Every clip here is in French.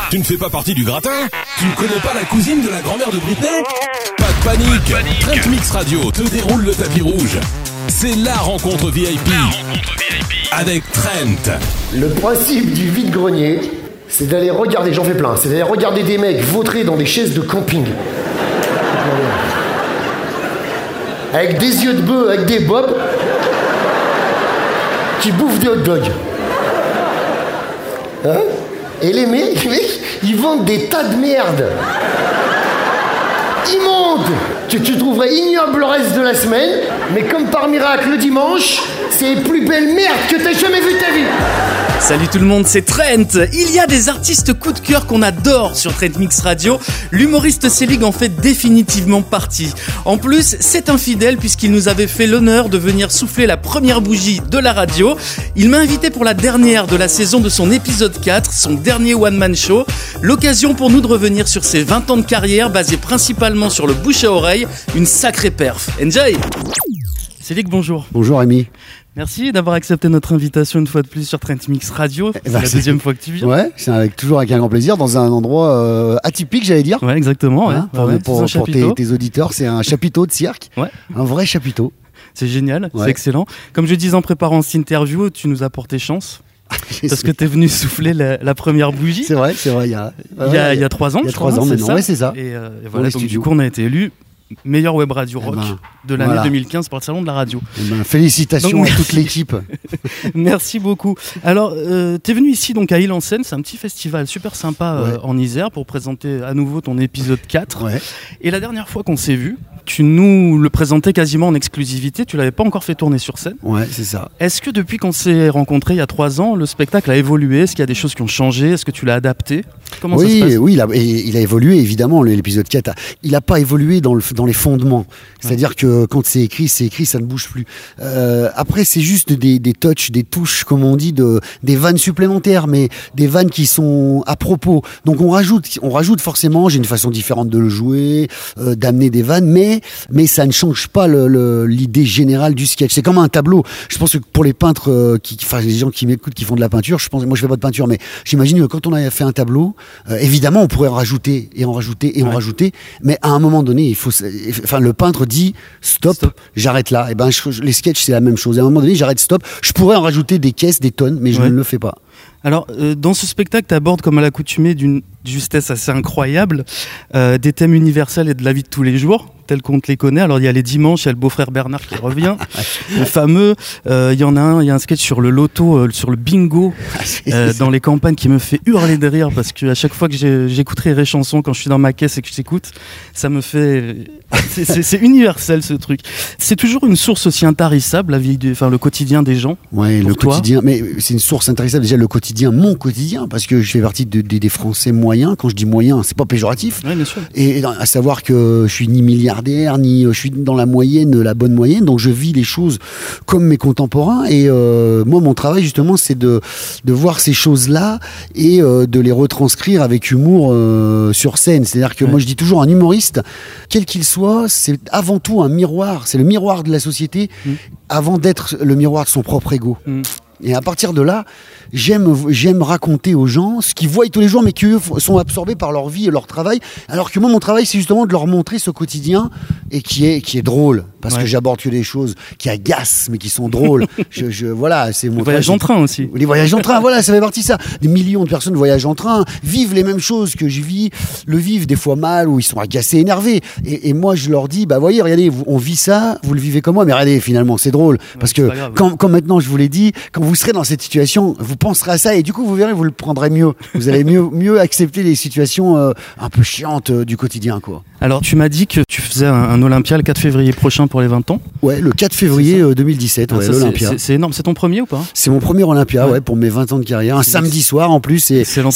Tu ne fais pas partie du gratin? Tu ne connais pas la cousine de la grand-mère de Britney? Pas de panique, Trent Mix Radio te déroule le tapis rouge. C'est la rencontre VIP. Avec Trent. Le principe du vide-grenier, c'est d'aller regarder, j'en fais plein, c'est d'aller regarder des mecs vautrer dans des chaises de camping. Avec des yeux de bœuf, avec des bobs, qui bouffent des hot dogs. Hein? Et les mecs, ils vendent des tas de merde. Immonde. Tu trouverais ignoble le reste de la semaine, mais comme par miracle le dimanche, c'est les plus belles merdes que t'as jamais vu de ta vie. Salut tout le monde, c'est Trent. Il y a des artistes coup de cœur qu'on adore sur Trent Mix Radio. L'humoriste Selig en fait définitivement partie. En plus, c'est un fidèle puisqu'il nous avait fait l'honneur de venir souffler la première bougie de la radio. Il m'a invité pour la dernière de la saison de son épisode 4, son dernier one-man show. L'occasion pour nous de revenir sur ses 20 ans de carrière basée principalement sur le bouche à oreille. Une sacrée perf. Enjoy! Selig, bonjour. Bonjour Rémi. Merci d'avoir accepté notre invitation une fois de plus sur Trent Mix Radio. C'est la deuxième fois que tu viens. Ouais, c'est toujours avec un grand plaisir dans un endroit atypique, j'allais dire. Ouais, exactement. Hein, ouais. Pour tes auditeurs, c'est un chapiteau de cirque. Ouais. Un vrai chapiteau. C'est génial, c'est excellent. Comme je disais en préparant cette interview, tu nous as porté chance. Parce que t'es venu souffler la première bougie. C'est vrai. Il y a 3 ans, il y a 3 ans maintenant. Ouais, c'est ça. Et voilà, donc du coup, on a été élus meilleur web radio rock de l'année 2015 par le Salon de la Radio. Félicitations à toute l'équipe. Merci beaucoup. Alors, t'es venu ici donc à Île-en-Seine, c'est un petit festival super sympa en Isère pour présenter à nouveau ton épisode 4. Ouais. Et la dernière fois qu'on s'est vu, tu nous le présentais quasiment en exclusivité, tu l'avais pas encore fait tourner sur scène. Ouais, c'est ça. Est-ce que depuis qu'on s'est rencontrés il y a 3 ans, le spectacle a évolué? Est-ce qu'il y a des choses qui ont changé? Est-ce que tu l'as adapté? Comment ça se passe? Oui, il a évolué évidemment, l'épisode 4. Il n'a pas évolué dans les fondements. C'est-à-dire que quand c'est écrit, ça ne bouge plus. Après, c'est juste des touches, des touches, comme on dit, des vannes supplémentaires, mais des vannes qui sont à propos. Donc on rajoute forcément, j'ai une façon différente de le jouer, d'amener des vannes, mais ça ne change pas l'idée générale du sketch. C'est comme un tableau. Je pense que pour les peintres, les gens qui m'écoutent, qui font de la peinture, moi je fais pas de peinture, mais j'imagine que quand on a fait un tableau, évidemment on pourrait en rajouter, en rajouter, mais à un moment donné, le peintre dit stop. J'arrête là. Et ben les sketchs c'est la même chose. À un moment donné, j'arrête, stop. Je pourrais en rajouter des caisses, des tonnes, mais je ne le fais pas. Alors, dans ce spectacle, tu abordes, comme à l'accoutumée, d'une justesse assez incroyable, des thèmes universels et de la vie de tous les jours, tels qu'on te les connaît. Alors, il y a les dimanches, il y a le beau-frère Bernard qui revient, le fameux. Il y a un sketch sur le loto, sur le bingo, dans les campagnes qui me fait hurler de rire, parce qu'à chaque fois que j'écouterai les chansons, quand je suis dans ma caisse et que je t'écoute, ça me fait... c'est universel, ce truc. C'est toujours une source aussi intarissable, le quotidien des gens. Ouais, le quotidien, mais c'est une source intarissable, déjà le quotidien, mon quotidien, parce que je fais partie des Français moyens. Quand je dis moyen, c'est pas péjoratif. Ouais, bien sûr. Et à savoir que je suis ni milliardaire, ni je suis dans la moyenne, la bonne moyenne, donc je vis les choses comme mes contemporains. Et moi, mon travail justement, c'est de voir ces choses-là et de les retranscrire avec humour sur scène. C'est-à-dire que moi, je dis toujours, un humoriste, quel qu'il soit, c'est avant tout un miroir. C'est le miroir de la société avant d'être le miroir de son propre ego. Et à partir de là, j'aime raconter aux gens ce qu'ils voient tous les jours, mais qui eux sont absorbés par leur vie et leur travail. Alors que moi, mon travail, c'est justement de leur montrer ce quotidien et qui est drôle, parce que j'aborde que des choses qui agacent, mais qui sont drôles. Voilà, c'est mon voyage en train aussi. Les voyages en train, voilà, ça fait partie de ça. Des millions de personnes voyagent en train, vivent les mêmes choses que je vis, le vivent des fois mal, où ils sont agacés, énervés. Et moi, je leur dis, voyez, regardez, on vit ça, vous le vivez comme moi, mais regardez, finalement, c'est drôle, parce que quand maintenant, je vous l'ai dit, quand vous serez dans cette situation, vous penserez à ça et du coup vous verrez, vous le prendrez mieux. Vous allez mieux accepter les situations un peu chiantes du quotidien, quoi. Alors tu m'as dit que tu faisais un Olympia le 4 février prochain pour les 20 ans. Ouais, le 4 février 2017, l'Olympia. C'est énorme, c'est ton premier ou pas? C'est mon premier Olympia, pour mes 20 ans de carrière. Un samedi soir en plus. C'est c'est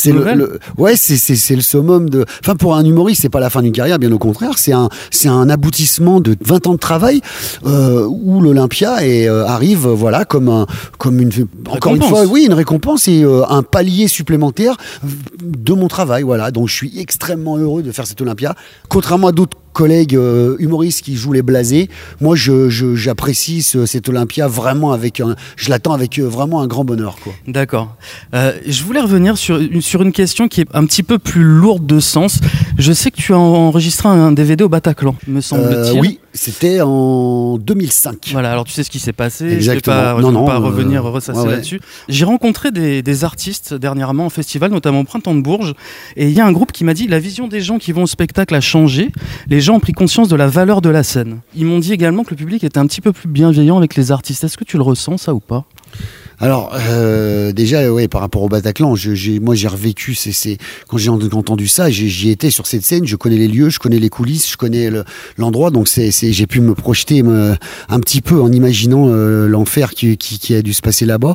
le summum de... Enfin, pour un humoriste, c'est pas la fin d'une carrière, bien au contraire. C'est un aboutissement de 20 ans de travail où l'Olympia arrive, comme encore une fois, oui, une récompense et un palier supplémentaire de mon travail. Voilà, donc je suis extrêmement heureux de faire cette Olympia. Contrairement à d'autres collègues humoristes qui jouent les blasés, moi j'apprécie cette Olympia vraiment je l'attends avec vraiment un grand bonheur, quoi. D'accord. Je voulais revenir sur une question qui est un petit peu plus lourde de sens. Je sais que tu as enregistré un DVD au Bataclan, me semble-t-il. Oui, c'était en 2005. Voilà, alors tu sais ce qui s'est passé. Exactement. Je ne vais pas revenir ressasser là-dessus. J'ai rencontré des artistes dernièrement en festival, notamment au Printemps de Bourges, et il y a un groupe qui m'a dit la vision des gens qui vont au spectacle a changé. Les gens ont pris conscience de la valeur de la scène. Ils m'ont dit également que le public était un petit peu plus bienveillant avec les artistes. Est-ce que tu le ressens, ça, ou pas ? Alors déjà, ouais, par rapport au Bataclan, moi j'ai revécu. Quand j'ai entendu ça, j'y étais sur cette scène. Je connais les lieux, je connais les coulisses, je connais l'endroit. Donc j'ai pu me projeter un petit peu en imaginant l'enfer qui a dû se passer là-bas.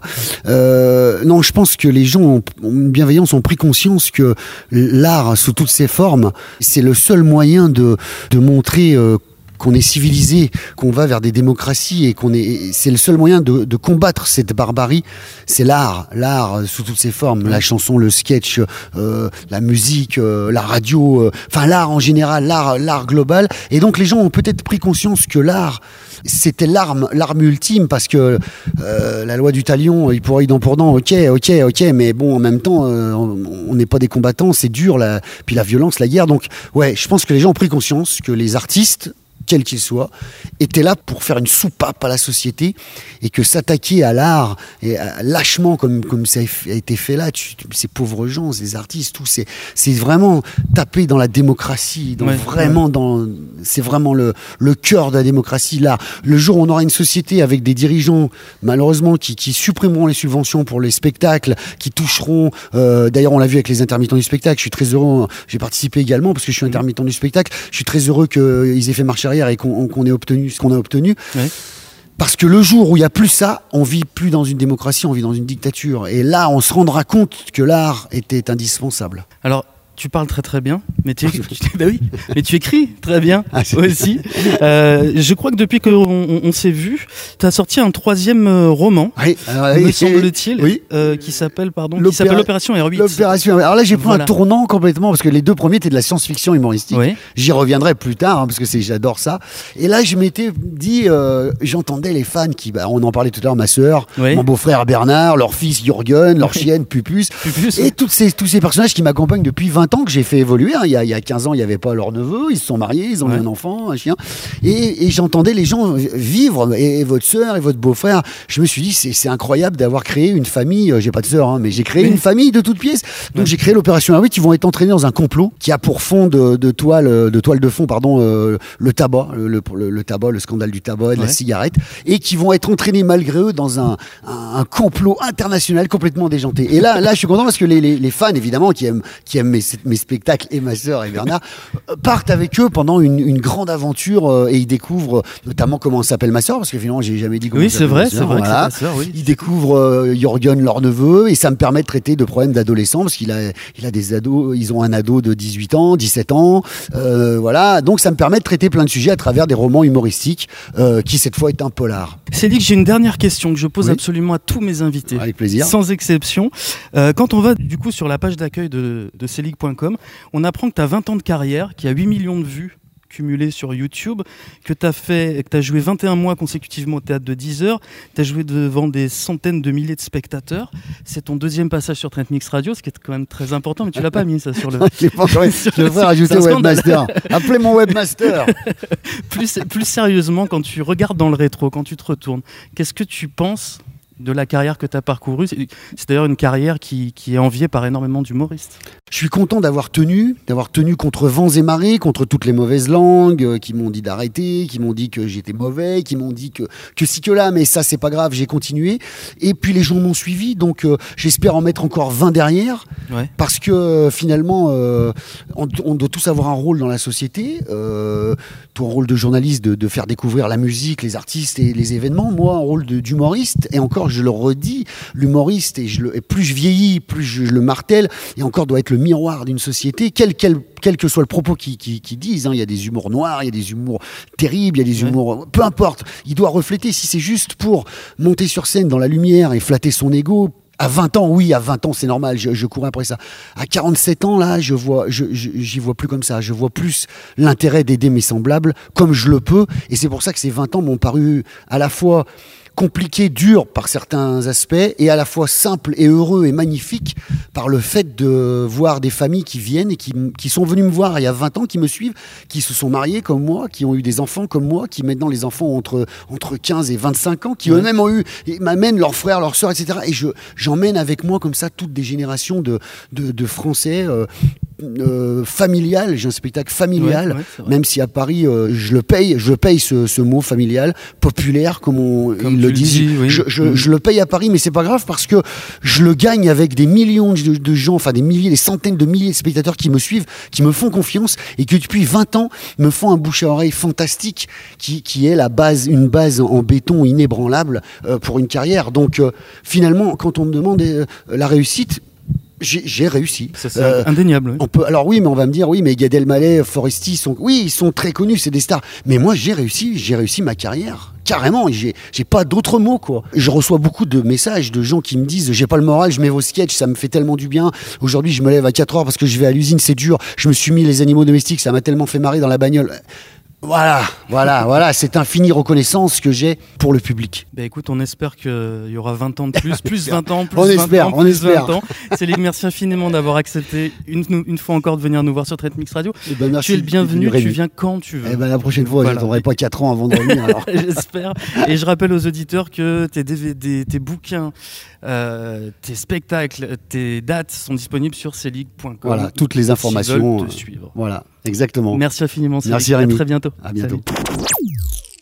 Non, je pense que les gens ont une bienveillance, ont pris conscience que l'art sous toutes ses formes, c'est le seul moyen de montrer qu'on est civilisé, qu'on va vers des démocraties et c'est le seul moyen de combattre cette barbarie. C'est l'art sous toutes ses formes, la chanson, le sketch, la musique, la radio, enfin l'art en général, l'art global. Et donc les gens ont peut-être pris conscience que l'art, c'était l'arme ultime, parce que la loi du talion, il pour œil, dent pour dent, ok, mais bon, en même temps, on n'est pas des combattants, c'est dur, puis la violence, la guerre. Donc ouais, je pense que les gens ont pris conscience que les artistes, quel qu'il soit, était là pour faire une soupape à la société, et que s'attaquer à l'art et lâchement comme ça a été fait là, ces pauvres gens, ces artistes, tout, c'est vraiment taper dans la démocratie, c'est vraiment le cœur de la démocratie, l'art. Le jour où on aura une société avec des dirigeants, malheureusement, qui supprimeront les subventions pour les spectacles, qui toucheront, d'ailleurs on l'a vu avec les intermittents du spectacle, je suis très heureux, j'ai participé également parce que je suis intermittent du spectacle, je suis très heureux qu'ils aient fait marche arrière et qu'on ait obtenu ce qu'on a obtenu. Ouais. Parce que le jour où il n'y a plus ça, on vit plus dans une démocratie, on vit dans une dictature. Et là, on se rendra compte que l'art était indispensable. Alors, tu parles très très bien, mais tu écris très bien aussi. Je crois que depuis qu'on s'est vu, tu as sorti un 3e roman, me semble-t-il, qui s'appelle L'Opération RUX. L'Opération. Alors là, j'ai pris un tournant complètement, parce que les 2 premiers étaient de la science-fiction humoristique. Oui. J'y reviendrai plus tard, parce que j'adore ça. Et là, je m'étais dit, j'entendais les fans on en parlait tout à l'heure, ma sœur, mon beau-frère Bernard, leur fils Jürgen, leur chienne Pupus, et tous ces personnages qui m'accompagnent depuis 20 ans, que j'ai fait évoluer. Il y a 15 ans, il n'y avait pas leur neveu, ils se sont mariés, ils ont eu un enfant, un chien. Et j'entendais les gens vivre, et votre sœur et votre beau-frère. Je me suis dit, c'est incroyable d'avoir créé une famille. J'ai pas de sœur, mais j'ai créé une famille de toutes pièces. Donc j'ai créé l'Opération RUX, qui vont être entraînés dans un complot qui a pour fond de toile de fond, le tabac, le tabac, le scandale du tabac et de la cigarette, et qui vont être entraînés malgré eux dans un complot international complètement déjanté. Et là, je suis content parce que les fans, évidemment, qui aiment mes spectacles, et ma sœur et Bernard, partent avec eux pendant une grande aventure, et ils découvrent notamment comment s'appelle ma sœur, parce que finalement j'ai jamais dit comment s'appelle ma sœur. C'est vrai, voilà. C'est ta sœur, oui. Ils découvrent Jürgen, leur neveu, et ça me permet de traiter de problèmes d'adolescents, parce qu'il a des ados, ils ont un ado de 18 ans, 17 ans, voilà. Donc ça me permet de traiter plein de sujets à travers des romans humoristiques, qui cette fois est un polar. Cédric, j'ai une dernière question que je pose absolument à tous mes invités. Avec plaisir. Sans exception. Quand on va du coup sur la page d'accueil de Célic.com, on apprend que tu as 20 ans de carrière, qu'il y a 8 millions de vues cumulées sur YouTube, que tu as joué 21 mois consécutivement au théâtre de 10 heures, tu as joué devant des centaines de milliers de spectateurs. C'est ton 2e passage sur Trent Mix Radio, ce qui est quand même très important, mais tu l'as pas mis ça sur le... Je devrais rajouter webmaster. Appelez mon webmaster. Plus sérieusement, quand tu regardes dans le rétro, quand tu te retournes, qu'est-ce que tu penses de la carrière que tu as parcourue? C'est d'ailleurs une carrière qui est enviée par énormément d'humoristes. Je suis content d'avoir tenu contre vents et marées, contre toutes les mauvaises langues qui m'ont dit d'arrêter, qui m'ont dit que j'étais mauvais, qui m'ont dit que si que là, mais ça c'est pas grave, j'ai continué. Et puis les gens m'ont suivi, donc j'espère en mettre encore 20 derrière. Parce que finalement, on doit tous avoir un rôle dans la société. Ton rôle de journaliste, de faire découvrir la musique, les artistes et les événements. Moi, un rôle d'humoriste. Et encore, je le redis, l'humoriste, et plus je vieillis, plus je le martèle, et encore doit être le miroir d'une société, quel que soit le propos qu'ils disent. Il y a des humours noirs, il y a des humours terribles, il y a des humours... Peu importe, il doit refléter. Si c'est juste pour monter sur scène dans la lumière et flatter son ego... À 20 ans, oui, à 20 ans, c'est normal, je cours après ça. À 47 ans, là, j'y vois plus comme ça. Je vois plus l'intérêt d'aider mes semblables comme je le peux. Et c'est pour ça que ces 20 ans m'ont paru à la fois compliqué, dur par certains aspects, et à la fois simple et heureux et magnifique par le fait de voir des familles qui viennent et qui sont venues me voir il y a 20 ans, qui me suivent, qui se sont mariés comme moi, qui ont eu des enfants comme moi, qui maintenant les enfants ont entre 15 et 25 ans, qui eux-mêmes ont eu, et m'amènent leurs frères, leurs sœurs, etc. Et j'emmène avec moi comme ça toutes des générations de Français familial. J'ai un spectacle familial, même si à Paris je le paye ce mot familial, populaire comme ils le disent. Je le paye à Paris, mais c'est pas grave parce que je le gagne avec des millions de gens, enfin des milliers, des centaines de milliers de spectateurs qui me suivent, qui me font confiance et qui depuis 20 ans me font un bouche à oreille fantastique qui est une base en béton inébranlable pour une carrière. Donc finalement, quand on me demande la réussite, j'ai réussi. C'est indéniable. Alors oui, mais on va me dire, oui, mais Gad Elmaleh, Foresti, ils sont très connus, c'est des stars. Mais moi, j'ai réussi ma carrière. Carrément, j'ai pas d'autres mots, quoi. Je reçois beaucoup de messages de gens qui me disent, j'ai pas le moral, je mets vos sketchs, ça me fait tellement du bien. Aujourd'hui, je me lève à 4 heures parce que je vais à l'usine, c'est dur. Je me suis mis les animaux domestiques, ça m'a tellement fait marrer dans la bagnole. Voilà, c'est infinie reconnaissance que j'ai pour le public. Écoute, on espère qu'il y aura 20 ans de plus 20 ans, plus on 20 espère, ans, on plus espère. 20 ans. Céline, merci infiniment d'avoir accepté une fois encore de venir nous voir sur Trend Mix Radio. Merci, tu es le bienvenu, tu viens quand tu veux. La prochaine fois, j'attendrai pas 4 ans avant de revenir. Alors. J'espère. Et je rappelle aux auditeurs que tes DVD, tes bouquins, tes spectacles, tes dates sont disponibles sur celig.com. Voilà, toutes les informations. Veulent te suivre. Voilà, exactement. Merci infiniment, Céline. Merci Rémi. À très bientôt. À bientôt. Salut.